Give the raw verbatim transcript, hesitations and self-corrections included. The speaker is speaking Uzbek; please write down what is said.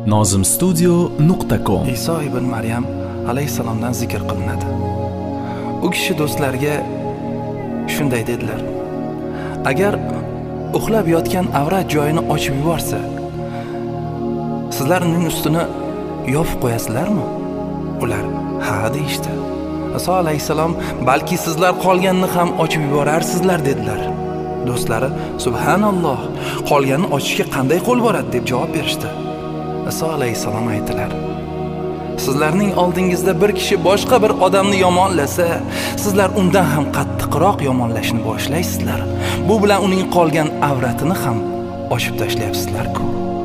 nozim studio nuqta com. Iso ibn Maryam alayhisalomdan zikr qilinadi. U kishi do'stlarga shunday dedilar: agar uxlab yotgan avrat joyini ochib yuborsa, sizlar uning ustini yopib qo'yasizlarmi? Ular ha deyishdi. Iso alayhisalom balki sizlar qolganini ham ochib yuborarsizlar dedilar. Do'stlari subhanalloh, qolganini ochishga qanday qo'l boradi deb javob berishdi. Iso alayhisalom aytdilar: sizlarning oldingizda bir kishi boshqa bir odamni yomonlasa, sizlar undan ham qattiqroq yomonlashni boshlaysizlar. Bu bilan uning qolgan avratini ham ochib tashlayapsizlar-ku.